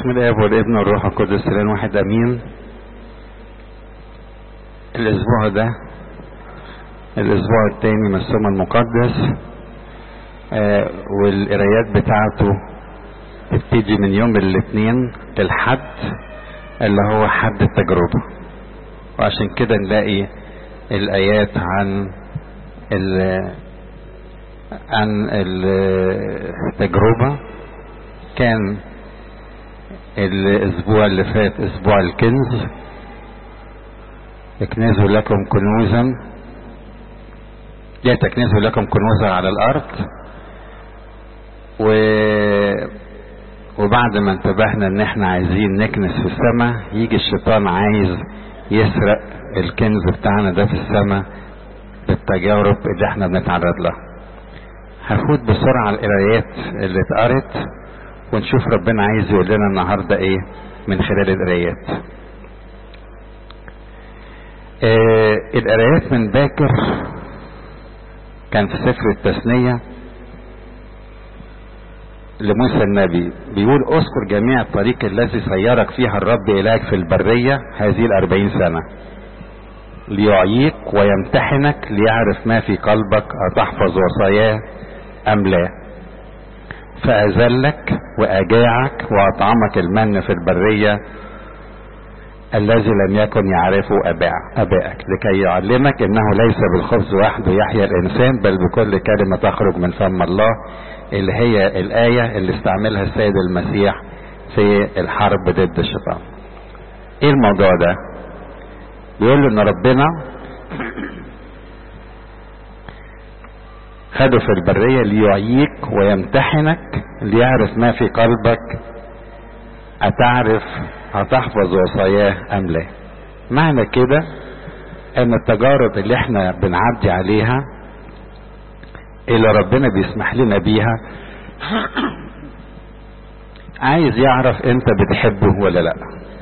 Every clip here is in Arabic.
باسم الاب والابن والروح القدس الان واحد امين. الاسبوع ده الاسبوع الثاني من الصوم المقدس، والقرايات بتاعته تبتدي من يوم الاثنين للحد اللي هو حد التجربة، وعشان كده نلاقي الايات عن التجربة. كان الاسبوع اللي فات اسبوع الكنز، اكنزوا لكم كنوزا، لا تكنزوا لكم كنوزا على الارض. وبعد ما انتبهنا ان احنا عايزين نكنس في السماء، يجي الشيطان عايز يسرق الكنز بتاعنا ده في السماء بالتجارب اللي احنا بنتعرض لها. هفوت بسرعة القرايات اللي اتقرت ونشوف ربنا عايز يقول لنا النهارده ايه من خلال القرايات. القرايات من باكر كان في سفر التثنية لموسى النبي، بيقول اذكر جميع الطريق الذي سيرك فيها الرب إلهك في البرية هذه 40 سنة ليعيك ويمتحنك ليعرف ما في قلبك أتحفظ وصاياه أم لا، فأذلك وأجاعك وأطعمك المن في البرية الذي لم يكن يعرفه أبائك لكي يعلمك إنه ليس بالخبز وحده يحيا الإنسان بل بكل كلمة تخرج من فم الله، اللي هي الآية اللي استعملها السيد المسيح في الحرب ضد الشيطان. إيه الموضوع ده؟ بيقول له إن ربنا خده في البرية ليعيك ويمتحنك ليعرف ما في قلبك أتعرف هتحفظ وصاياه أم لا. معنى كده ان التجارب اللي احنا بنعدي عليها اللي ربنا بيسمح لنا بيها عايز يعرف انت بتحبه ولا لا.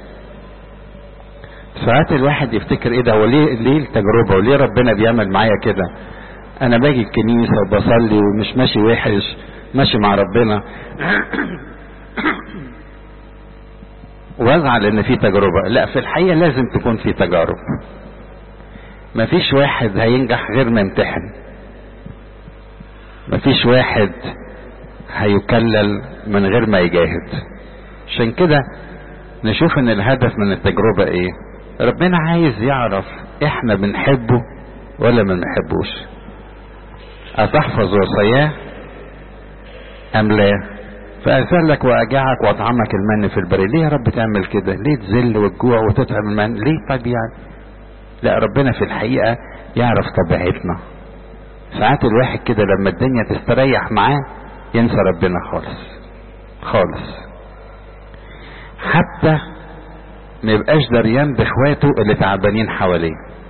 ساعات الواحد يفتكر ايه ده، هو ليه التجربة وليه ربنا بيعمل معايا كده؟ انا باجي الكنيسة وبصلي ومش ماشي وحش، ماشي مع ربنا وازعل ان في تجربة. لا، في الحقيقة لازم تكون في تجارب. مفيش واحد هينجح غير ما يمتحن، مفيش واحد هيكلل من غير ما يجاهد. عشان كده نشوف ان الهدف من التجربة ايه. ربنا عايز يعرف احنا بنحبه ولا ما بنحبوش. أتحفظ وصاياه أم لا، فأذلك وأجاعك وأطعمك المن في البرية. ليه يا رب تعمل كده؟ ليه تذل والجوع وتطعم المن؟ ليه؟ طب يعني لا، ربنا في الحقيقة يعرف طبيعتنا. ساعات الواحد كده لما الدنيا تستريح معاه ينسى ربنا خالص، حتى ما يبقاش دريان باخواته اللي تعبانين حواليه.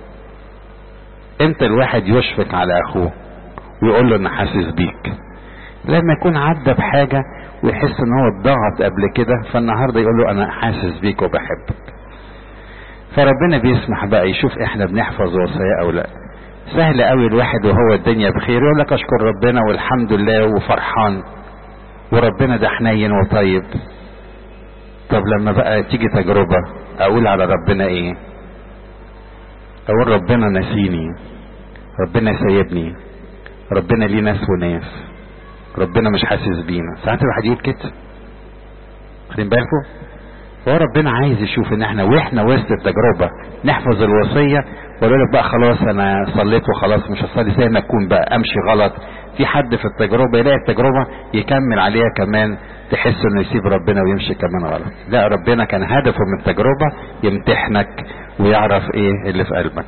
امتى الواحد يشفق على اخوه ويقول له انا حاسس بيك؟ لما يكون عدى بحاجة ويحس ان هو اتضغط قبل كده، فالنهارده يقول له انا حاسس بيك وبحبك. فربنا بيسمح بقى يشوف احنا بنحفظ وصاياه او لا. سهل قوي الواحد وهو الدنيا بخير يقول لك اشكر ربنا والحمد لله وفرحان وربنا ده حنين وطيب. طب لما بقى تيجي تجربة اقول على ربنا ايه؟ اقول ربنا نسيني، ربنا سايبني، ربنا ليه ناس وناس، ربنا مش حاسس بينا. ساعات الواحد يقول كده، خدين بالكم؟ هو ربنا عايز يشوف ان احنا واحنا وسط التجربة نحفظ الوصية، ويقول لك بقى خلاص انا صليت وخلاص مش هصلي، زي ما اكون بقى امشي غلط. في حد في التجربة يلاقي التجربة يكمل عليها كمان، تحس انه يسيب ربنا ويمشي كمان غلط. لا، ربنا كان هدفه من التجربة يمتحنك ويعرف ايه اللي في قلبك.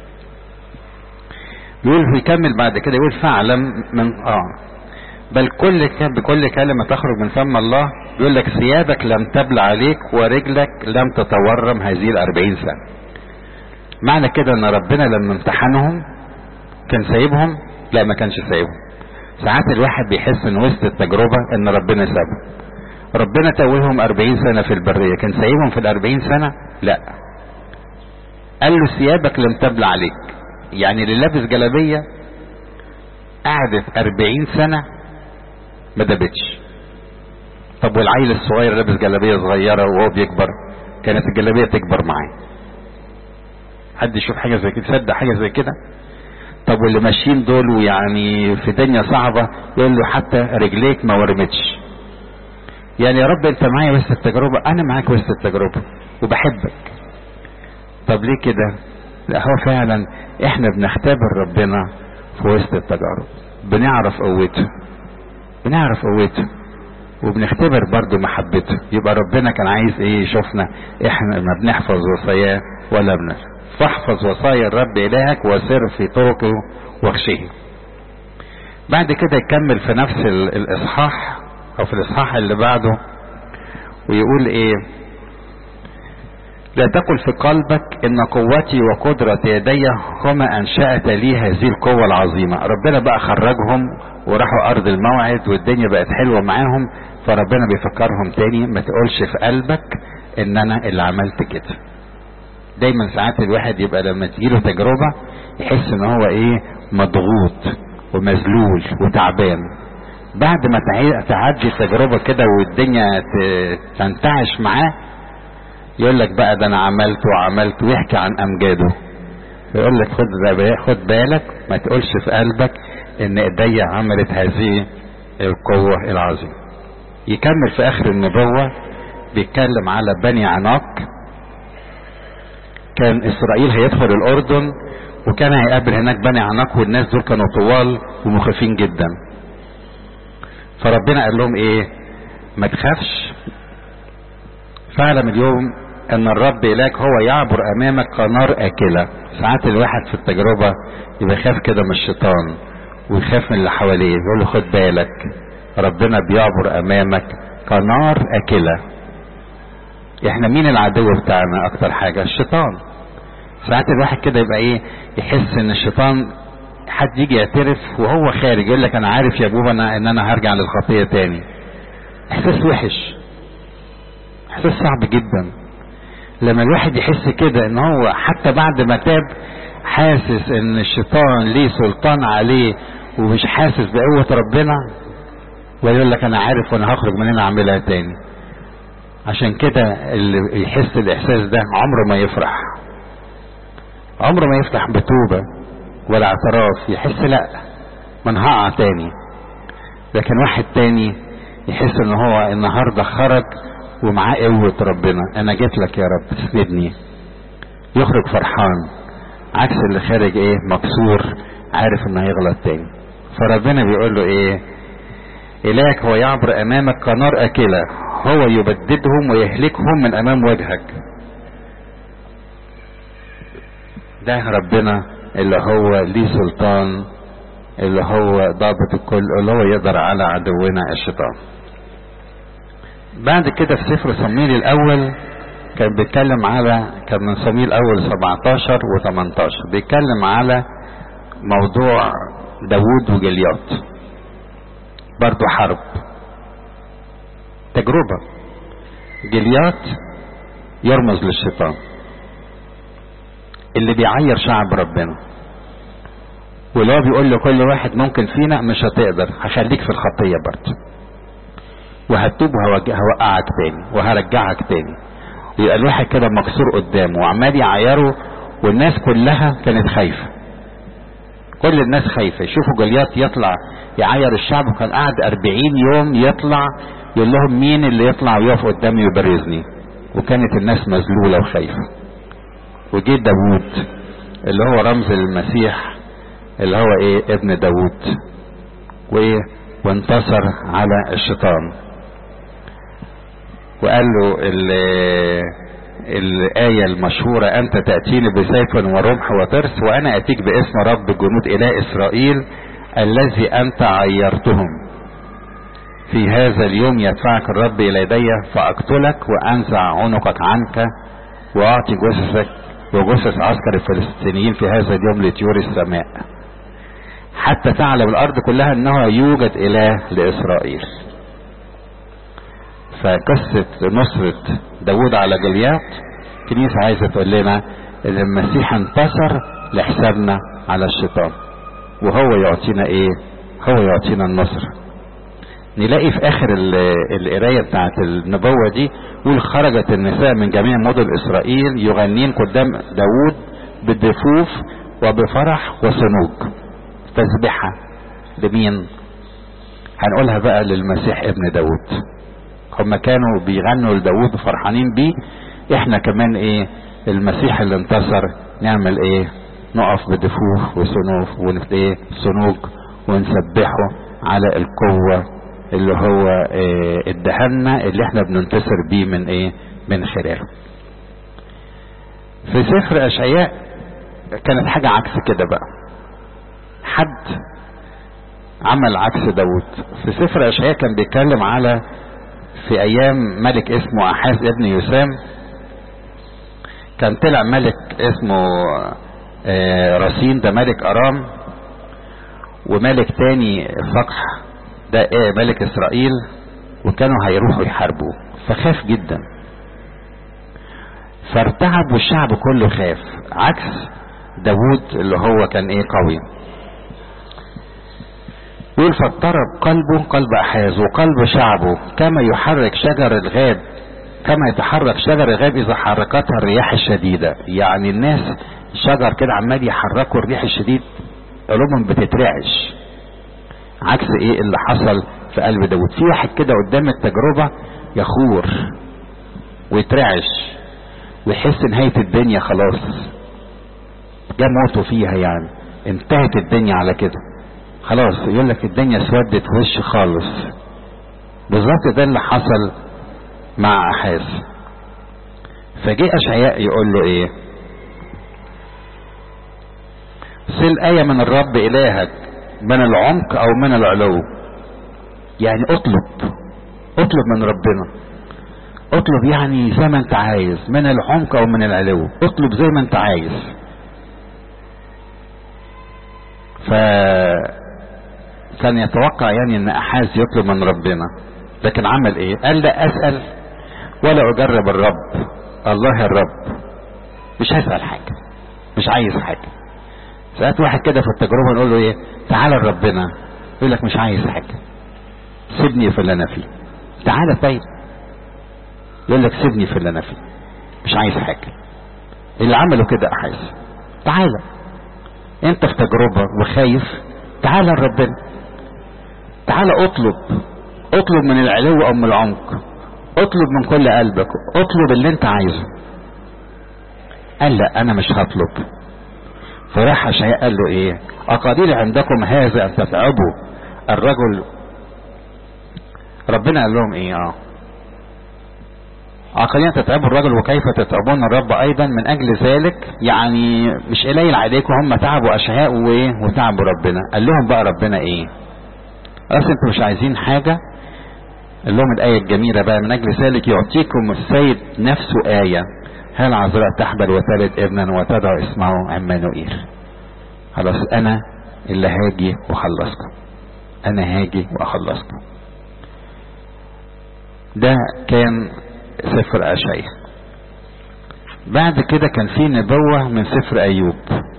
يقول يكمل بعد كده، يقول فاعلم من بل بكل كلمة تخرج من فم الله. يقول لك ثيابك لم تبلع عليك ورجلك لم تتورم هذه 40 سنة. معنى كده ان ربنا لما امتحنهم كان سايبهم؟ لا، ما كانش سايبهم. ساعات الواحد بيحس ان وسط التجربة ان ربنا سابهم. ربنا توههم 40 سنة في البرية، كان سايبهم في 40 سنة؟ لا، قال له ثيابك لم تبلع عليك. يعني اللي لابس جلابية قعدت 40 سنة ما دبتش، طب والعيل الصغير لابس جلابيه صغيره وهو بيكبر، كانت الجلابيه تكبر معاه. حد يشوف حاجه زي كده؟ تصدق حاجه زي كده؟ طب واللي ماشيين دول ويعني في دنيا صعبه يقول له حتى رجليك ما ورمتش. يعني يا رب انت معايا وسط التجربه، انا معاك وسط التجربه وبحبك. طب ليه كده؟ لا هو فعلا احنا بنختبر ربنا في وسط التجارب، بنعرف قوته، بنعرف قوته وبنختبر برضو محبته. يبقى ربنا كان عايز ايه؟ يشوفنا احنا ما بنحفظ وصاياه ولا بنفهم. فاحفظ وصايا الرب الهك وسر في طرقه واخشيه. بعد كده يكمل في نفس الاصحاح او في الاصحاح اللي بعده ويقول ايه؟ لا تقل في قلبك ان قوتي وقدرة يدي هما انشأت لي هذه القوة العظيمة. ربنا بقى خرجهم وراحوا ارض الموعد والدنيا بقت حلوة معاهم، فربنا بيفكرهم تاني ما تقولش في قلبك ان انا اللي عملت كده. دايما ساعات الواحد يبقى لما تجيله تجربة يحس ان هو ايه؟ مضغوط ومذلول وتعبان. بعد ما تعدي التجربة كده والدنيا تنتعش معاه يقول لك بقى ده انا عملت وعملت، ويحكي عن امجاده. يقول لك خد بالك ما تقولش في قلبك ان ايديا عملت هذه القوة العظيمة. يكمل في اخر النبوة بيتكلم على بني عناق. كان اسرائيل هيدخل الاردن وكان هيقابل هناك بني عناق، والناس دول كانوا طوال ومخيفين جدا. فربنا قال لهم ايه؟ ما تخافش، فاعلم اليوم ان الرب الهك هو يعبر امامك كنار اكله. ساعات الواحد في التجربه يبقى يخاف كده من الشيطان ويخاف من اللي حواليه، يقول له خد بالك ربنا بيعبر امامك كنار اكله. احنا مين العدو بتاعنا اكتر حاجه؟ الشيطان. ساعات الواحد كده يبقى ايه؟ يحس ان الشيطان حد يجي يعترف وهو خارج يقول لك انا عارف يا ابوه ان انا هرجع للخطيه تاني. احساس وحش، احساس صعب جدا لما الواحد يحس كده ان هو حتى بعد ما تاب حاسس ان الشيطان ليه سلطان عليه ومش حاسس بقوة ربنا، ويقول لك انا عارف وانا هخرج من هنا اعملها تاني. عشان كده اللي يحس الاحساس ده عمره ما يفرح، عمره ما يفتح بتوبة ولا اعتراف، يحس لا من هقع تاني. لكن واحد تاني يحس ان هو النهاردة خرج ومعاه قوة ربنا، انا جيت لك يا رب اسندني، يخرج فرحان، عكس اللي خارج ايه؟ مكسور، عارف انه هيغلط تاني. فربنا بيقول له ايه؟ الهك هو يعبر امامك كنار اكلة، هو يبددهم ويهلكهم من امام وجهك. ده ربنا اللي هو ليه سلطان، اللي هو ضابط الكل، اللي هو يقدر على عدونا الشيطان. بعد كده في سفر صموئيل الاول كان بيتكلم على، كان من صموئيل الاول 17 و18 بيتكلم على موضوع داوود وجليات. برضو حرب، تجربة. جليات يرمز للشيطان اللي بيعير شعب ربنا، واللي هو بيقول لكل واحد ممكن فينا مش هتقدر، هخليك في الخطية برضو وهتوب وهوقعك تاني وهرجعك تاني. يبقى الواحد كده مكسور قدامه وعمال يعيره، والناس كلها كانت خايفة، كل الناس خايفة يشوفوا جليات يطلع يعير الشعب. وكان قاعد 40 يوم يطلع يقول لهم مين اللي يطلع ويقف قدامي ويبرزني، وكانت الناس مذلولة وخايفة. وجه داوود اللي هو رمز المسيح اللي هو ايه؟ ابن داوود، وايه؟ وانتصر على الشيطان. وقال له الآية المشهورة أنت تأتيني بسيف ورمح وترس وأنا أتيك باسم رب جنود إله إسرائيل الذي أنت عيرتهم. في هذا اليوم يدفعك الرب إلى يدي فأقتلك وأنزع عنقك عنك وأعطي جثثك وجثث عسكر الفلسطينيين في هذا اليوم لطيور السماء حتى تعلم الأرض كلها أنه يوجد إله لإسرائيل. فقصة نصرة داود على جليات كنيسة عايزة تقول لنا ان المسيح انتصر لحسابنا على الشيطان، وهو يعطينا ايه؟ هو يعطينا النصر. نلاقي في اخر القرايه بتاعت النبوه دي يقول خرجت النساء من جميع مدن اسرائيل يغنين قدام داود بالدفوف وبفرح وصنوج. تسبحه لمين؟ هنقولها بقى للمسيح ابن داود. هم كانوا بيغنوا لداود وفرحانين بيه، احنا كمان ايه المسيح اللي انتصر نعمل ايه؟ نقف بدفوف وصنوف صنوج ونسبحه على القوة اللي هو ادهلنا، اللي احنا بننتصر بيه من ايه؟ من خلاله. في سفر اشعياء كانت حاجة عكس كده بقى، حد عمل عكس داود. في سفر اشعياء كان بيتكلم على في ايام ملك اسمه احاز ابن يوسام، كان طلع ملك اسمه رصين، ده ملك ارام، وملك تاني فقح ده ملك اسرائيل، وكانوا هيروحوا يحاربوا، فخاف جدا فارتعب والشعب كله خاف، عكس داود اللي هو كان ايه قوي. يقول فاضطرب قلبه قلب احاز وقلب شعبه كما يحرك شجر الغاب، كما يتحرك شجر الغاب اذا حركتها الرياح الشديدة. يعني الناس شجر كده عمال يحركوا الريح الشديد قلوبهم بتترعش، عكس ايه اللي حصل في قلب داود. في واحد كده قدام التجربة يخور ويترعش ويحس نهاية الدنيا خلاص جا موته فيها، يعني انتهت الدنيا على كده خلاص، يقول لك الدنيا اسودت وش خالص. بالظبط ده اللي حصل مع احاز. فجاء اشعياء يقول له ايه؟ سل آية من الرب إلهك من العمق أو من العلو. يعني اطلب من ربنا، اطلب يعني زي ما انت عايز، من العمق أو من العلو، اطلب زي ما انت عايز. فكان يتوقع يعني ان احاز يطلب من ربنا، لكن عمل ايه؟ قال لا اسأل ولا اجرب الرب الله الرب، مش هسأل حاجة، مش عايز حاجة. ساعات واحد كده في التجربة نقول له ايه؟ تعالى لربنا، يقول لك مش عايز حاجة، سيبني في اللي انا فيه. تعالى طيب، يقول لك سيبني في اللي انا فيه، مش عايز حاجة. اللي عمله كده احاز. تعالى انت في تجربة وخايف، تعالى لربنا، تعالى اطلب من العلو او من العمق، اطلب من كل قلبك، اطلب اللي انت عايزه. قال لا انا مش هطلب. فراح اشعياء قال له ايه؟ اقادير عندكم هذا ان تتعبوا الرجل. ربنا قال لهم ايه؟ اقادير تتعبوا الرجل وكيف تتعبون الرب ايضا من اجل ذلك. يعني مش قليل عليكم، هم تعبوا اشعياء وتعبوا ربنا. قال لهم بقى ربنا ايه؟ اصل انتوا مش عايزين حاجة. قال لهم الايه الجميله بقى: من اجل ذلك يعطيكم السيد نفسه آية، هل عذراء تحبل وتلد ابنا وتدعو اسمه عمانوئيل. خلاص انا اللي هاجي واخلصكم، انا هاجي واخلصكم. ده كان سفر اشعياء. بعد كده كان في نبوة من سفر ايوب.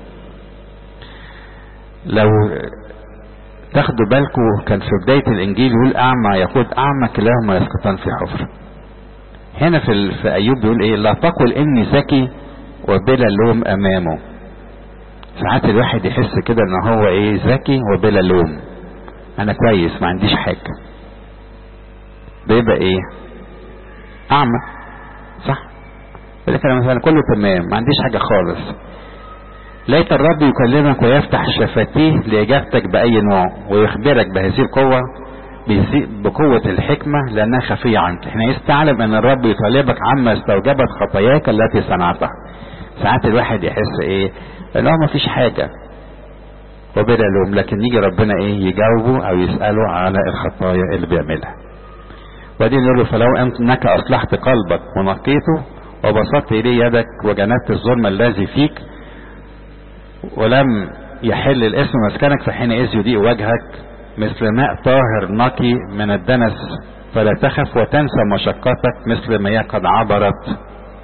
لو تاخدوا بالكم كان في بداية الانجيل يقول اعمى يقود اعمى كلاهما يسقطان في حفر. هنا في ايوب بيقول ايه؟ لا تقل اني ذكي وبلا لوم امامه. ساعات الواحد يحس كده ان هو ايه؟ ذكي وبلا لوم، انا كويس ما عنديش حاجة، بيبقى ايه؟ اعمى، صح؟ لكن مثلا كله تمام ما عنديش حاجة خالص. ليت الرب يكلمك ويفتح شفتيه لاجابتك باي نوع ويخبرك بهذه القوة بقوة الحكمة لأنها خفية عنك. حينئذ تعلم أن الرب يطالبك عما استوجبت خطاياك التي صنعتها. ساعات الواحد يحس إيه؟ إن هو مفيش حاجة وبلا لوم، لكن يجي ربنا إيه؟ يجاوبه أو يسأله على الخطايا اللي بيعملها. وبعدين يقول له: فلو أنك أصلحت قلبك ونقيته وبسطت إليه يدك وجنبت الظلم الذي فيك ولم يحل الاسم مسكنك، فحينئذ يضيء وجهك مثل ماء طاهر نقي من الدنس، فلا تخف وتنسى مشقتك مثل مياه قد عبرت.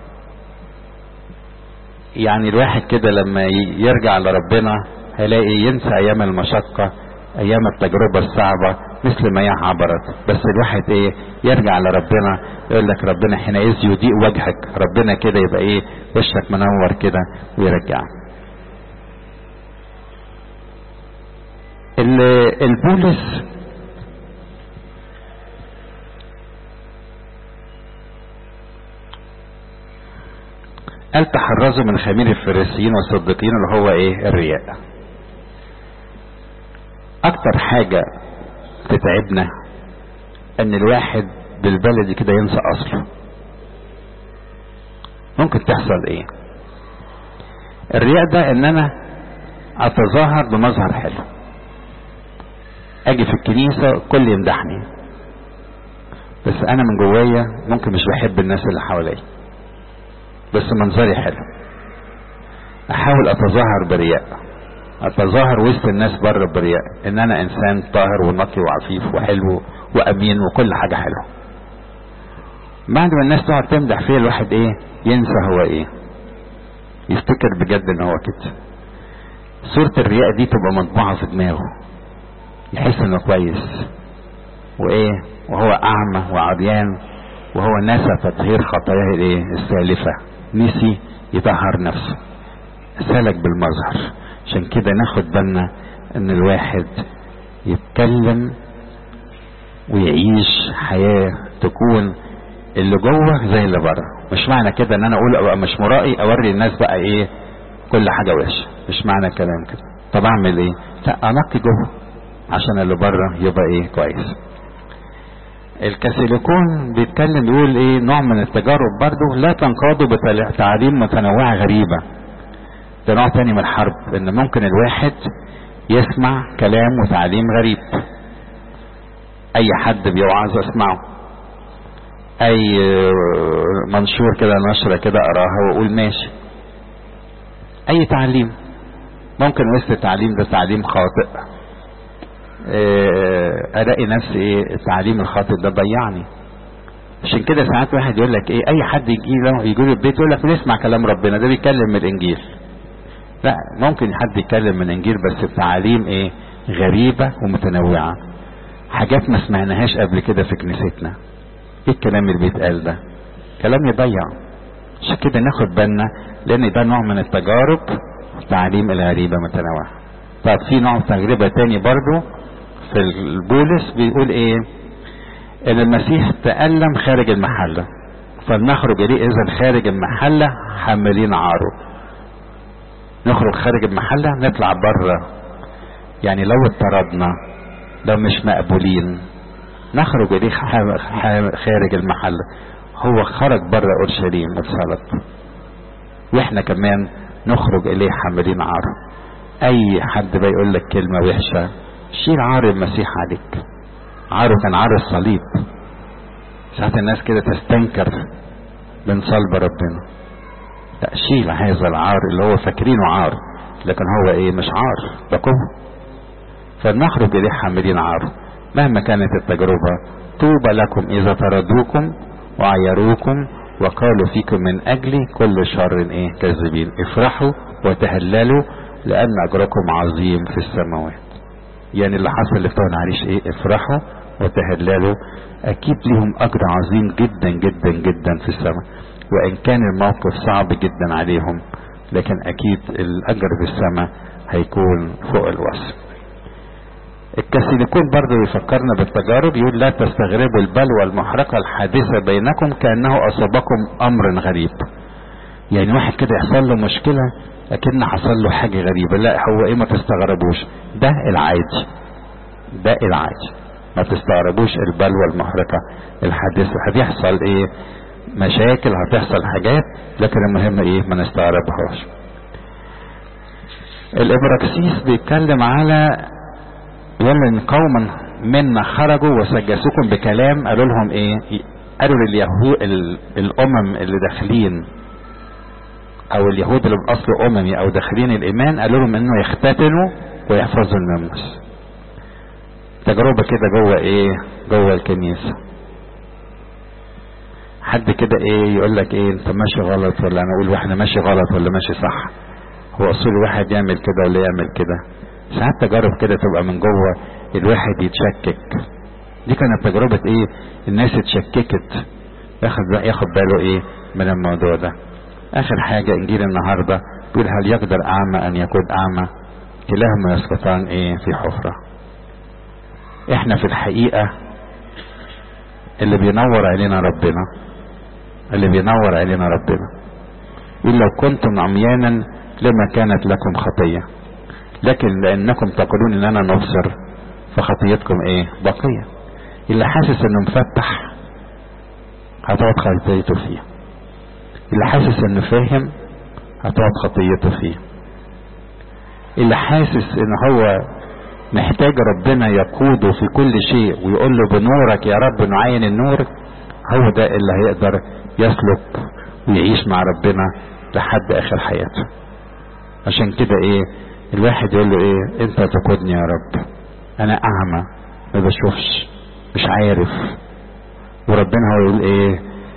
يعني الواحد كده لما يرجع لربنا هيلاقي ينسى ايام المشقة، ايام التجربة الصعبة، مثل مياه عبرت. بس الواحد ايه يرجع لربنا، يقول لك ربنا حينئذ يضيء وجهك، ربنا كده يبقى ايه وشك منور كده ويرجع. البولس قال تحرزوا من خمير الفريسيين والصديقين اللي هو ايه الرياء. اكتر حاجة تتعبنا ان الواحد بالبلدي كده ينسى اصله. ممكن تحصل ايه؟ الرياء ده ان انا اتظاهر بمظهر حلو، اجي في الكنيسة كل يمدحني، بس انا من جوايا ممكن مش بحب الناس اللي حواليا، بس منظري حلو. احاول اتظاهر برياء، اتظاهر وسط الناس بره برياء ان انا انسان طاهر ونقي وعفيف وحلو وامين وكل حاجة حلوة. بعد ما الناس تقعد تمدح فيه الواحد ايه ينسى هو ايه، يفتكر بجد ان هو كده. صورة الرياء دي تبقى مطبوعة في دماغه، يحس انه كويس وايه وهو اعمى وعريان، وهو نسى تطهير خطاياه الايه السالفة، نسي يطهر نفسه، سلك بالمظهر. عشان كده ناخد بالنا ان الواحد يتكلم ويعيش حياة تكون اللي جوه زي اللي بره. مش معنى كده ان انا اقول ابقى مش مرائي اوري الناس بقى ايه كل حاجة وحشة، مش معنى كلام كده. طب اعمل ايه؟ لا انقي جوه عشان اللي بره يبقى ايه كويس. الكاثوليكون بيتكلم بيقول ايه نوع من التجارب برضو لا تنقادوا بتعاليم متنوعة غريبة. ده نوع تاني من الحرب، ان ممكن الواحد يسمع كلام وتعليم غريب، اي حد بيوعظ اسمعه، اي منشور كده نشرة كده اراها واقول ماشي. اي تعليم ممكن وسط التعليم ده تعليم خاطئ، الاقي نفسي ايه التعليم الخاطئ ده ضيعني. عشان كده ساعات واحد يقول لك ايه اي حد يجي له البيت يقول لك نسمع كلام ربنا ده بيتكلم من الانجيل. لا، ممكن حد يتكلم من الانجيل بس التعاليم ايه غريبة ومتنوعة، حاجات ما سمعناهاش قبل كده في كنيستنا. ايه الكلام اللي بيتقال ده؟ كلام يضيع. عشان كده ناخد بالنا لان ده نوع من التجارب، التعاليم الغريبة متنوعة. طب في نوع تجربة تاني برضو في البولس بيقول ايه ان المسيح تألم خارج المحلة، فلنخرج اليه اذا خارج المحلة حاملين عاره. نخرج خارج المحلة نطلع بره، يعني لو اضطردنا لو مش مقبولين نخرج اليه خارج المحلة. هو خرج بره اورشليم اتصلب، واحنا كمان نخرج اليه حاملين عاره. اي حد بيقول لك كلمة وحشة شيل عار المسيح عليك. عاره كان عار الصليب. ساعات الناس كده تستنكر من صلب ربنا، لا شيل هذا العار اللي هو فاكرينه عار، لكن هو ايه مش عار ده قوة. فنخرج اليه حاملين عاره مهما كانت التجربة. طوبى لكم اذا طردوكم وعيروكم وقالوا فيكم من اجلي كل شر ايه كاذبين. افرحوا وتهللوا لان اجركم عظيم في السماوات. يعني اللي حصل اللي بتوع العريش ايه افرحوا وتهللوا، اكيد ليهم اجر عظيم جدا جدا جدا في السماء. وان كان الموقف صعب جدا عليهم لكن اكيد الاجر في السماء هيكون فوق الوصف. الكاثوليكون برضه يفكرنا بالتجارب، يقول لا تستغربوا البلوى المحرقة الحادثة بينكم كأنه اصابكم امر غريب. يعني واحد كده يحصل له مشكلة لكن حصل له حاجة غريبة، لا هو ايه ما تستغربوش، ده العادي، ده العادي، ما تستغربوش البلوى المحرقة الحادثة. هتحصل ايه مشاكل، هتحصل حاجات، لكن المهم ايه ما نستغربهاش. الابراكسيس بيتكلم على يقول ان قوما منا خرجوا وسجسوكم بكلام. قالوا لهم ايه؟ قالوا لليهود الامم اللي داخلين او اليهود اللي باصل اممي او داخلين الايمان، قالوا لهم انه يختتنوا ويحفظوا الناموس. تجربة كده جوه ايه جوه الكنيسة. حد كده ايه يقول لك ايه انت ماشي غلط، ولا انا اقول واحنا ماشي غلط ولا ماشي صح. هو اصول واحد يعمل كده ولا يعمل كده. ساعات تجارب كده تبقى من جوه الواحد يتشكك. دي كانت تجربة ايه؟ الناس اتشككت، ياخد باله ايه من الموضوع ده. اخر حاجة انجيل النهاردة بيقول هل يقدر اعمى ان يكون اعمى؟ كلاهما يسقطان ايه في حفرة. احنا في الحقيقة اللي بينور علينا ربنا، اللي بينور علينا ربنا. يقول لو كنتم عميانا لما كانت لكم خطية، لكن لانكم تقولون ان انا نبصر فخطيتكم ايه؟ بقية. اللي حاسس انه مفتح هتقعد خطيته فيه، اللي حاسس انه فاهم هتقعد خطيته فيه، اللي حاسس ان هو محتاج ربنا يقوده في كل شيء ويقول له بنورك يا رب نعين النور، هو ده اللي هيقدر يسلك ويعيش مع ربنا لحد اخر حياته. عشان كده ايه الواحد يقول له ايه؟ انت تقودني يا رب، انا اعمى ما بشوفش مش عارف، وربنا هو يقول ايه؟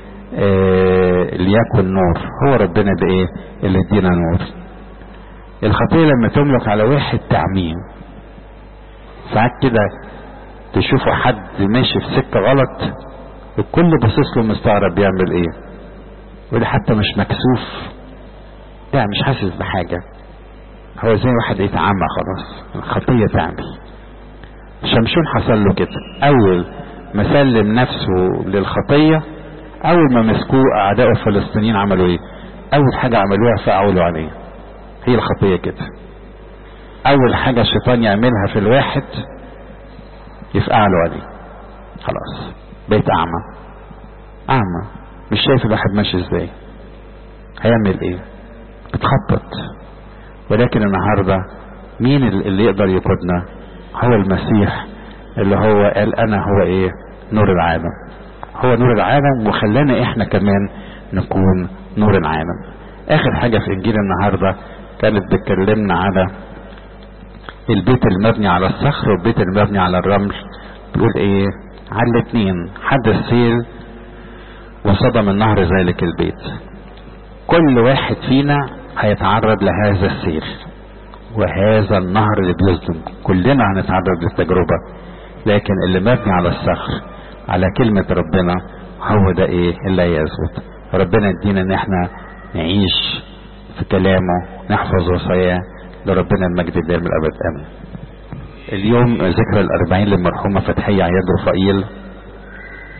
ليكن نور. هو ربنا ده ايه اللي يدينا نور. الخطية لما تملك على واحد تعميه. ساعات كده تشوفوا حد ماشي في سكة غلط الكل باصص له مستغرب بيعمل ايه، وده حتى مش مكسوف، ده مش حاسس بحاجة. هو زي واحد يتعمى خلاص، الخطية تعمل. شمشون حصل له كده، اول ما سلم نفسه للخطية، اول ما مسكوه اعداء الفلسطينيين عملوا ايه؟ اول حاجة عملوها فعولوا عليه. هي الخطية كده، اول حاجة الشيطان يعملها في الواحد يفعلوا عليه، خلاص بقيت اعمى مش شايف الواحد ماشي ازاي، هيعمل ايه؟ بتخطط. ولكن النهاردة مين اللي يقدر يقودنا؟ هو المسيح اللي هو قال انا هو ايه؟ نور العالم. هو نور العالم وخلانا احنا كمان نكون نور العالم. اخر حاجة في انجيل النهاردة كانت بتكلمنا على البيت المبني على الصخر والبيت المبني على الرمل. بيقول ايه؟ على الاتنين حدث سيل وصدم النهر ذلك البيت. كل واحد فينا هيتعرض لهذا السيل وهذا النهر اللي بيصدم، كلنا هنتعرض للتجربة. لكن اللي مبني على الصخر على كلمة ربنا هو ده ايه اللي هيثبت. ربنا يدينا ان احنا نعيش في كلامه، نحفظ وصاياه، لربنا المجد الدائم الابد امين. اليوم ذكرى 40 للمرحومة فتحية عياد رفائيل.